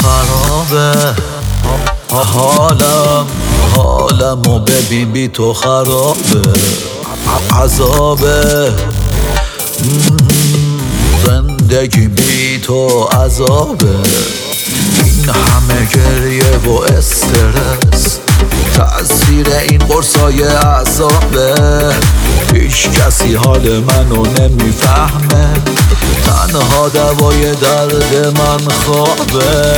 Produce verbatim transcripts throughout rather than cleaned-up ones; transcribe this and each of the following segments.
خرابه، حالم حالمو ببین بی تو خرابه، عذابه زندگی بی تو عذابه. این همه گریه و استرس تأثیر این قرصای عذابه. هیچ کسی حال منو نمیفهمه، تنها دوای درد من خوابه.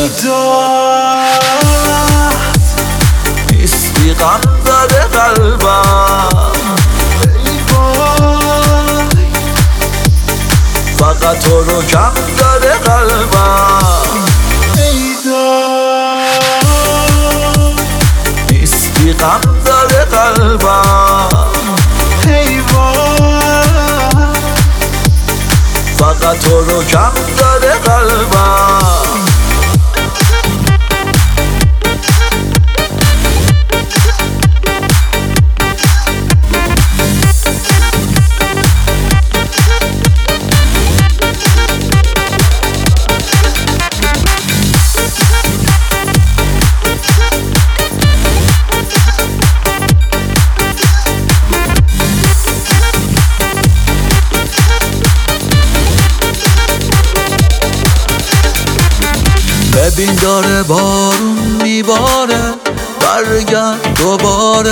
نیستی غم زده قلبم، فقط تو رو کم داره قلبم. نیستی غم داره قلبم، فقط تو رو کم داره قلبم. ببین داره بارون میباره، برگرد دوباره.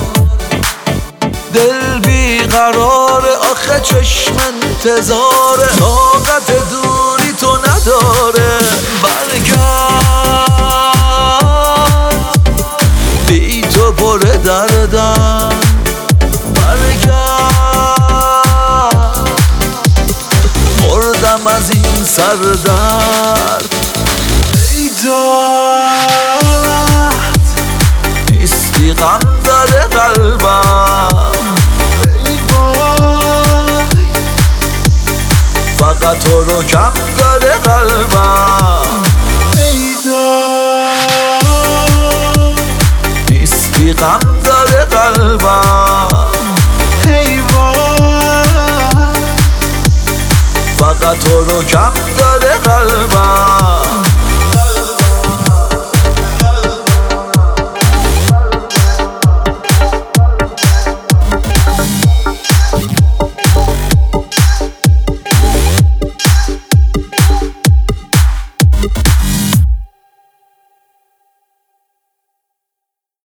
دل بیقراره آخه چشم انتظاره، طاقت دوری تو نداره. برگرد بی تو پر دردم، برگرد مردم از این سردرد. نیستی غم زده قلبم، فقط تو رو کم داره قلبم. نیستی غم زده قلبم، فقط تو رو کم